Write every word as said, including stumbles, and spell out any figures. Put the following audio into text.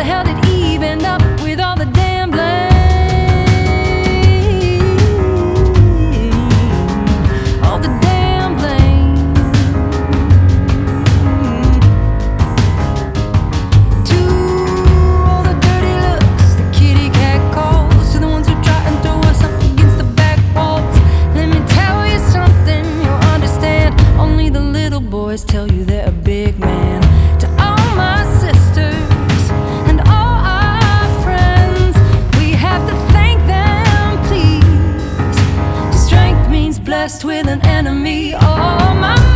hell did Eve end up with all the damn blame? All the damn blame. To all the dirty looks, the kitty cat calls, to the ones who try and throw us up against the back walls. Let me tell you something you'll understand. Only the little boys tell you they're a big man. To all my sisters and all our friends, we have to thank them, please. 'Cause strength means blessed with an enemy. Oh, my